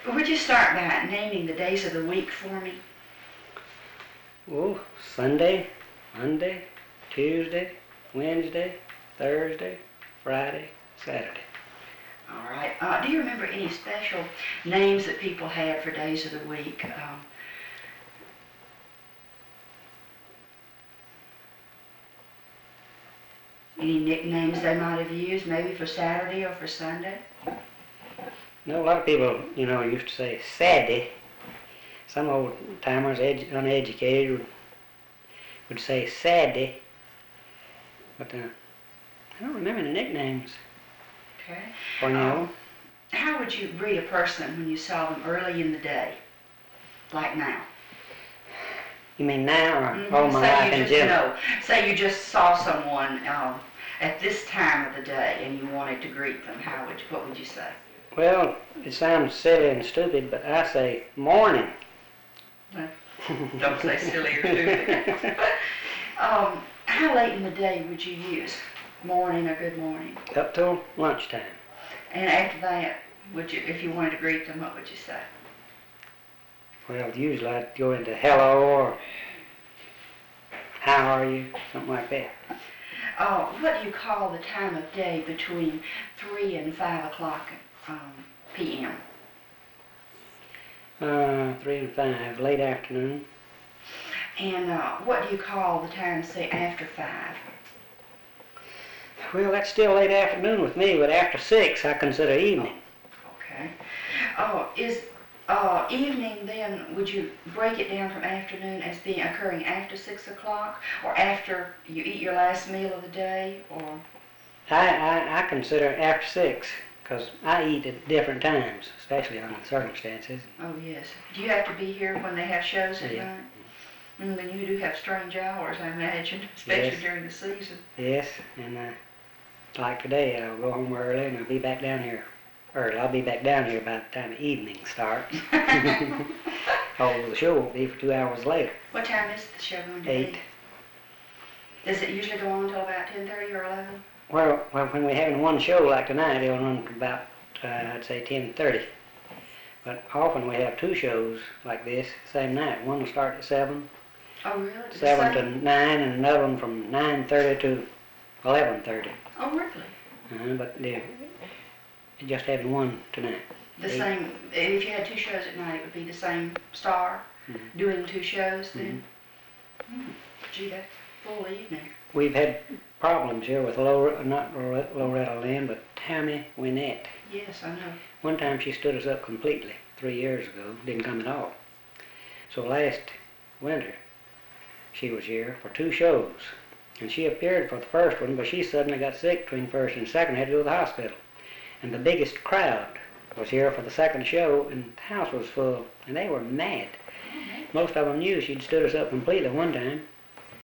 Would you start by naming the days of the week for me? Oh, Sunday, Monday, Tuesday, Wednesday, Thursday, Friday, Saturday. All right. Do you remember any special names that people had for days of the week? Any nicknames they might have used, maybe for Saturday or for Sunday? No, a lot of people, used to say Saturday. Some old timers, uneducated, would say Saturday. But I don't remember the nicknames. Okay. Or How would you greet a person when you saw them early in the day, like now? You mean now or all my life in general? No. Say you just saw someone at this time of the day and you wanted to greet them. What would you say? Well, it sounds silly and stupid, but I say morning. Don't say silly or stupid. How late in the day would you use morning or good morning? Up till lunchtime. And after that, if you wanted to greet them, what would you say? Well, usually I'd go into hello or how are you, something like that. What do you call the time of day between 3 and 5 o'clock p.m.? 3 and 5, late afternoon. And what do you call the time, say, after 5? Well, that's still late afternoon with me, but after 6 I consider evening. Okay. Is evening then, would you break it down from afternoon as being occurring after 6 o'clock or after you eat your last meal of the day, or? I consider after 6 because I eat at different times, especially under the circumstances. Oh, yes. Do you have to be here when they have shows at Yeah. night? Then you do have strange hours, I imagine, especially Yes. during the season. Yes, and like today, I'll go home early and I'll be back down here early. I'll be back down here by the time the evening starts. Although the show won't be for 2 hours later. What time is the show going to 8. be? Does it usually go on until about 10:30 or 11? Well, when we're having one show like tonight, it'll run to about, I'd say 10:30. But often we have 2 shows like this, same night. One will start at 7, Oh, really? 7 to 9, and another one from 9:30 to 11:30. Oh, really? But they're just having one tonight. The 8. same, if you had 2 shows at night, it would be the same star doing 2 shows then? Gee, that's full evening. We've had problems here with not Loretta Lynn, but Tammy Wynette. Yes, I know. One time she stood us up completely 3 years ago, didn't come at all. So last winter, she was here for 2 shows. And she appeared for the first one, but she suddenly got sick between first and second, had to go to the hospital. And the biggest crowd was here for the second show, and the house was full, and they were mad. Most of them knew she'd stood us up completely one time.